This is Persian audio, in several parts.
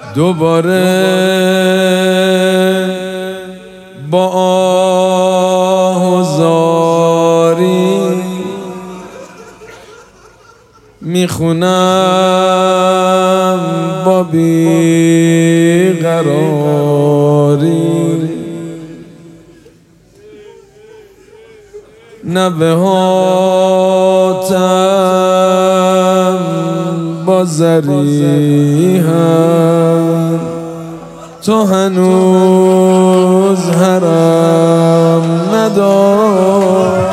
دوباره با آه و زاری میخونم با بیقراری نبهاتم با زری هم تو هنوز حرم ندار.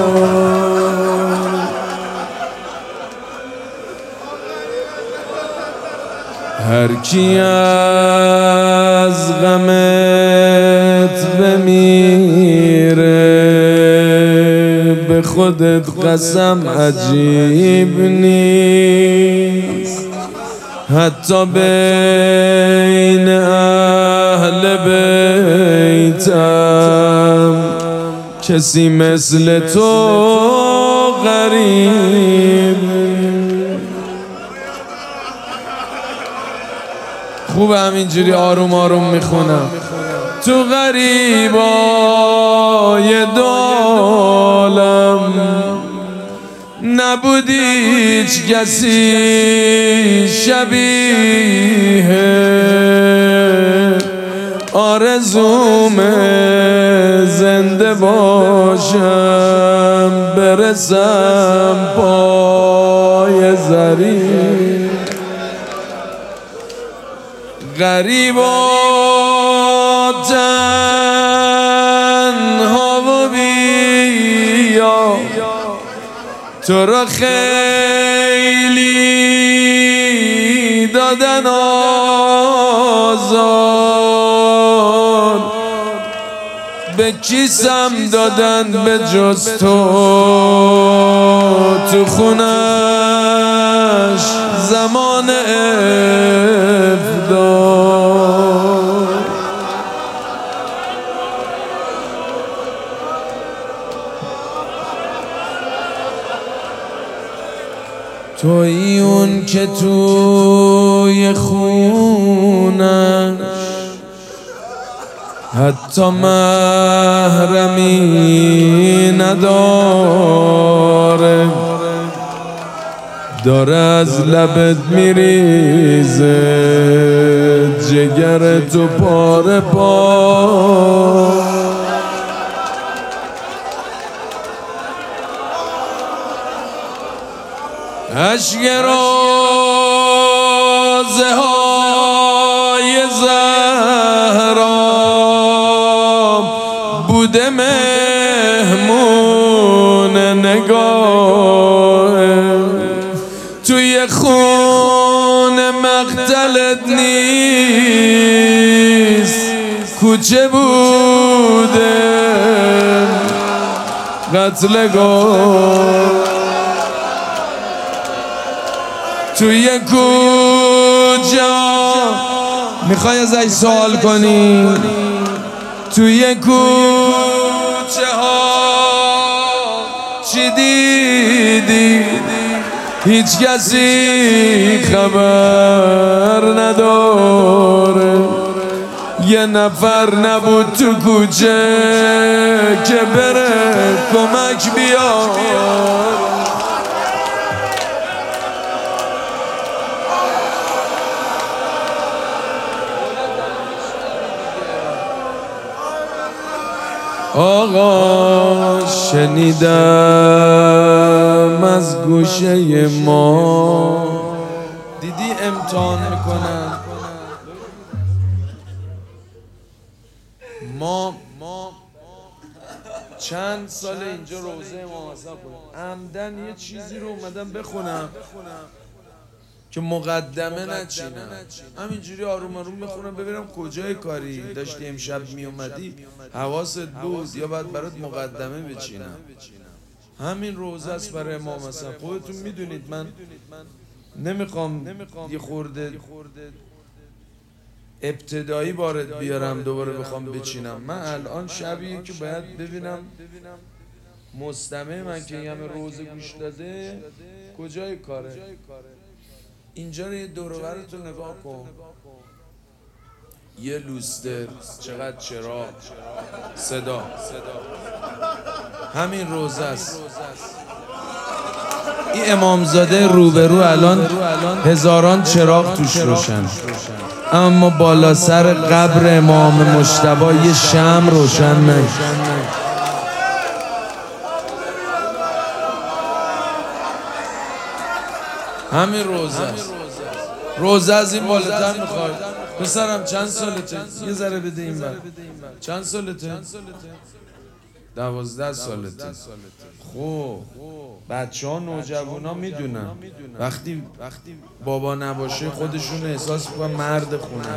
هر کی از غمت بمیره به خودت قسم عجیب نیست، حتی بین اهل بیتم کسی مثل تو غریب. خوبه همینجوری آروم آروم میخونم. تو غریبای دالم نبودی هیچ کسی شبیه آرزوم زنده باشم برسم پای زری. غریب و تنها و بیا تو را خیلی دادن آزار، به کیسم دادن به جز تو خونش زمان افدار. تویی اون که توی خونش حتی محرمی نداره، داره از لبت میریزه جگر تو پاره پاره. اشک روزه های زهرا بوده مهمون نگاه، توی خون مقتلت نیست کوچه بوده قتلگاه. توی کجا میخوای ازش سوال کنی؟ توی کوچه ها چی دیدی؟ هیچ کسی خبر نداره، یه نفر نبود تو کوچه که بره کمک بیار. آقا شنیدم از گوشه ما دیدی امتحان میکنن ما چند سال اینجا روزه امام حسن کنیم، عمدن یه چیزی رو اومدم بخونم که مقدمه نچینم، همینجوری آروم آروم بخونم ببینم کجای کاری داشتی امشب میومدی حواست بود یا باید برات مقدمه بچینم. همین روزه است برای امام حسن. خودتون میدونید من نمیخوام یه خورده ابتدایی وارد بیارم دوباره بخوام بچینم. من الان شبیه که باید ببینم مستمع من که این همه روزه گوش داده کجای کاره. اینجا رو یه دور و برتون نگاه کن، یه لوستر، چقدر چراغ، صدا، همین روزه است. این امامزاده روبرو الان هزاران چراغ توش روشن، اما بالا سر قبر امام مجتبی یه شمع روشن نشد. همین روزه است. روزه از این بالاتر میخواد. پسرم چند سالته؟ یه ذره بده این بر. چند سالته؟ 12 سالته. خب بچه ها نوجوان ها میدونن وقتی بابا نباشه خودشون احساس میکنن مرد خونه.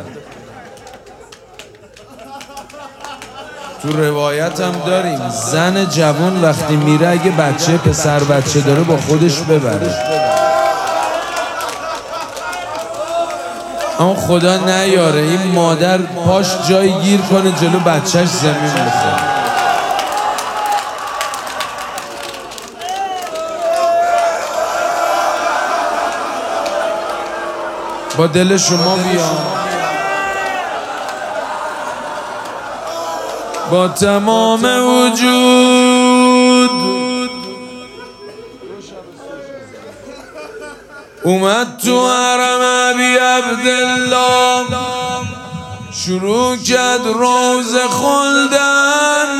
تو روایت هم داریم زن جوان وقتی میره اگه پسر بچه داره با خودش ببره، اما خدا نیاره این مادر پاش جای گیر کنه جلو بچهش زمین بخوره. با دل شما بیام، با تمام وجود اومد تو حرم ابی عبدالله، شروع کرد روز خوندن.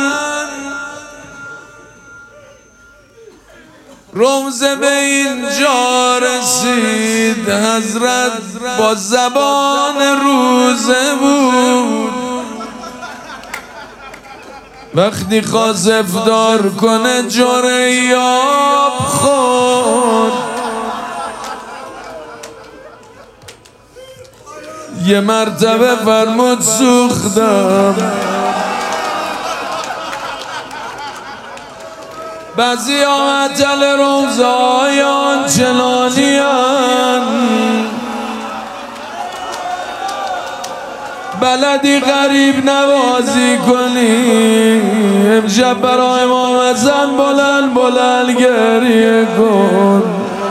روزه به اینجا رسید، حضرت با زبان روزه بود. وقتی خواست افطار کنه جرعه آب خورد، یه مرتبه فرمود سوختم. بعضی ها عجل روزهای آنچنانی بلدی غریب نوازی کنی، امشب برای امام حسن بلند بلند گریه کن.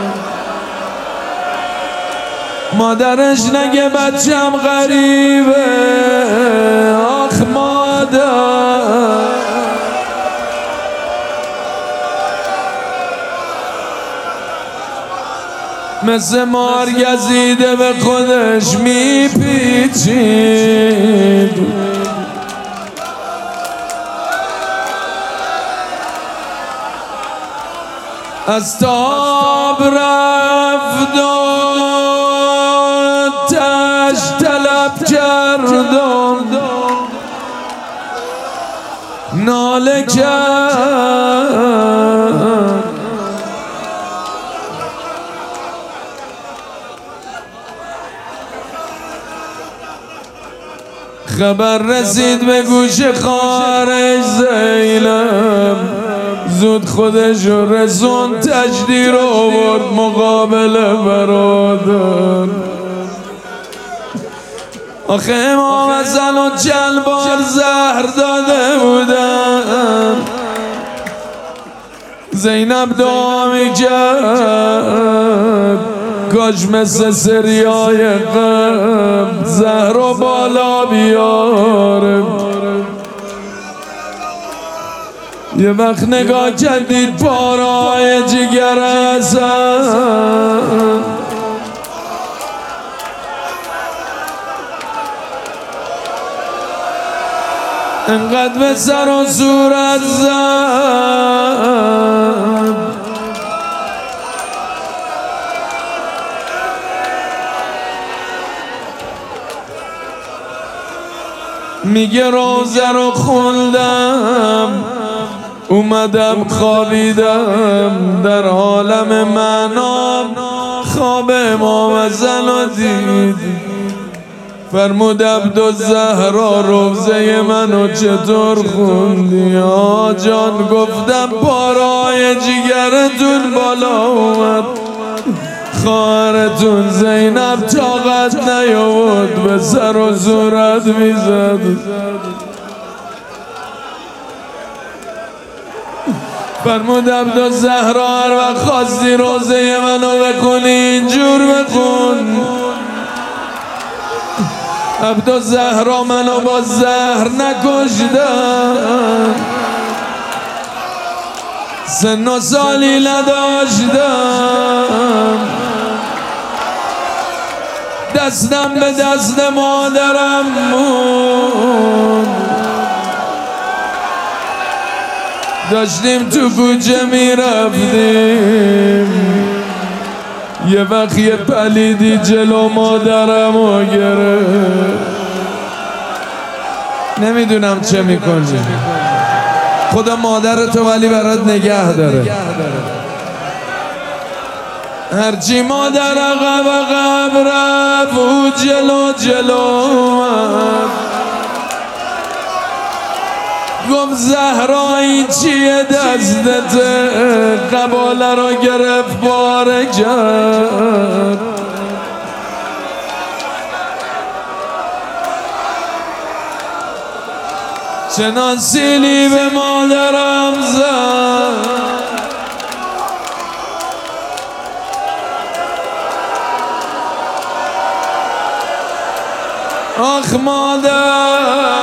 مادرش نگه بچم غریبه، آخ مادر. مثل مار گزیده به خودش میپیچید، از تاب رفت و تش طلب کردم، ناله کرد. خبر رسید به گوش خواهرش زینب، زود خودش رسون تجدیر آورد مقابل برادر. آخه امام حسن و چند بار زهر داده بودن، زینب دعا میکرد کاش مثل سریای قبل زهر و بالا بیاره. یه وقت نگاه کردید پارای جگر حسن، انقدر به سر و صورت زد میگه روزه رو خوندم، اومدم خوابیدم، در عالم منام خواب امام حسن رو دید. فرمود عبدالزهرا روزه منو چطور خوندی؟ جان گفتم پارای جگرتون بالا اومد، خواهرتون زینب طاقت نیاورد به سر و صورت میزد. فرمود عبدالزهرا هر وقت خواستی روزه منو بخونی اینجور بخون، عبدالزهرا منو با زهر نکشتن، سن و سالی نداشتم، دستم به دست مادرم موند، داشتیم تو کوچه میرفتیم، یه وقت یه پلیدی جلو مادرمو گرفت. نمیدونم چه میکنی، خدا مادرتو ولی برات نگه داره. هرچی مادر عقب رفت او جلو گفت زهرایی چیه دستت، قباله رو گرفت باره کرد. چنان سیلی به مادرم زد، آخ مادر